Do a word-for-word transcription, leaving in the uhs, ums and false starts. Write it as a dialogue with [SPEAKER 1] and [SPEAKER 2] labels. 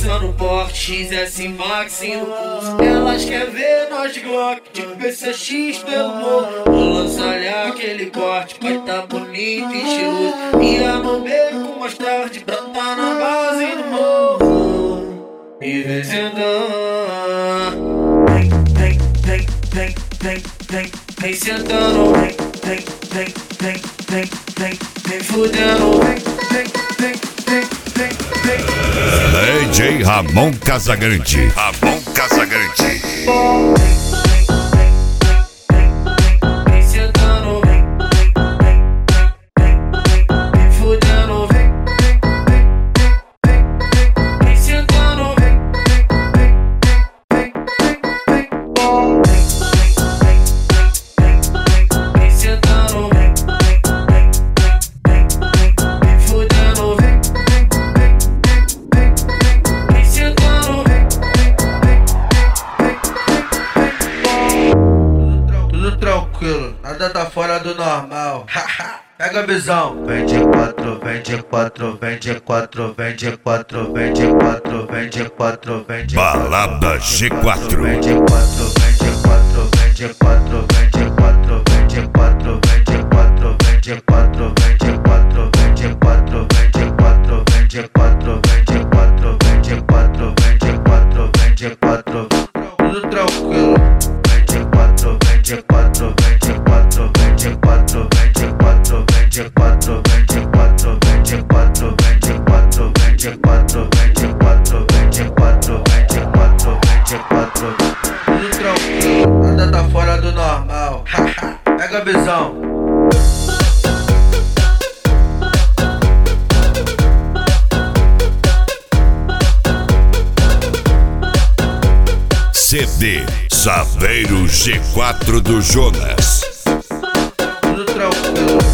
[SPEAKER 1] passando porte, X S Max no pulso. Elas querem ver nós de Glock, de P C X pelo morro. Vou lançar aquele corte, vai tá bonito e estiloso. Ia no beco mais tarde pra tá na base do morro. E vem sentando, vem, vem, vem, vem, vem, vem, vem sentando, vem, vem, vem, vem, vem, vem, vem fudendo, vem, vem, vem, vem, vem, vem.
[SPEAKER 2] D J Ramon Casagrande, Ramon Casagrande.
[SPEAKER 3] Nada tá fora do normal. Pega a visão. Vem de quatro, vem de quatro, vem de quatro, vem de quatro, vem de quatro, vem de quatro, vem de quatro.
[SPEAKER 2] Balada G quatro.
[SPEAKER 3] Vem de quatro, vem de quatro, vem de quatro, vem de quatro, vem de quatro, vem de quatro, vem de quatro, vem de quatro, vem de quatro, vem de quatro, vem de quatro, vem de quatro, vem de quatro, vem de quatro, vem de quatro. Tudo tranquilo. Vem de quatro, vem de quatro, vem de quatro, vem de quatro, vem de quatro, vem de quatro, vem de quatro, vem de quatro, vem de quatro, vem de quatro, vem de quatro, vem de quatro, vem de quatro, vem de quatro. Tudo tranquilo, nada tá fora do normal. Pega a visão.
[SPEAKER 2] C D Saveiro G quatro do Jonas.
[SPEAKER 3] Tudo tranquilo.